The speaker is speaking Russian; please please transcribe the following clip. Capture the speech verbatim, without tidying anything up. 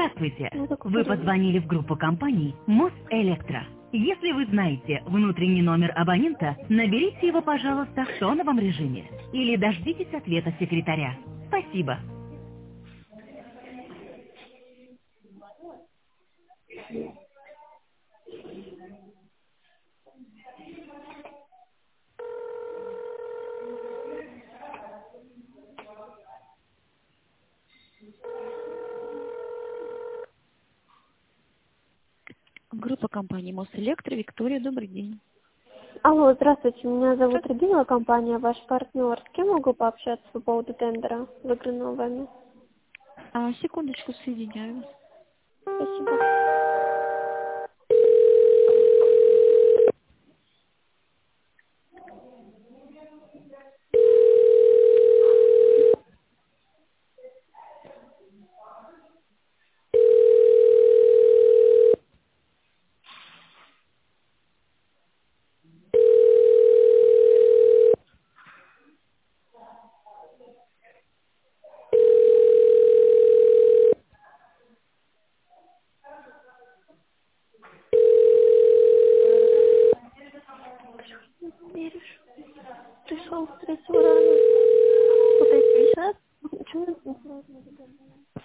Здравствуйте! Ну, так Вы аккуратно. позвонили в группу компаний Мосэлектро. Если вы знаете внутренний номер абонента, наберите его, пожалуйста, в тоновом режиме. Или дождитесь ответа секретаря. Спасибо. Группа компании Мосэлектро. Виктория, добрый день. Алло, здравствуйте, меня зовут Регина, компания ваш партнер. С кем могу пообщаться по поводу тендера, выигранного вами? А, секундочку, соединяю вас. Спасибо. Веришь? Пришел, встретил рано. Вот эти сейчас. Почему я не сразу не догадалась?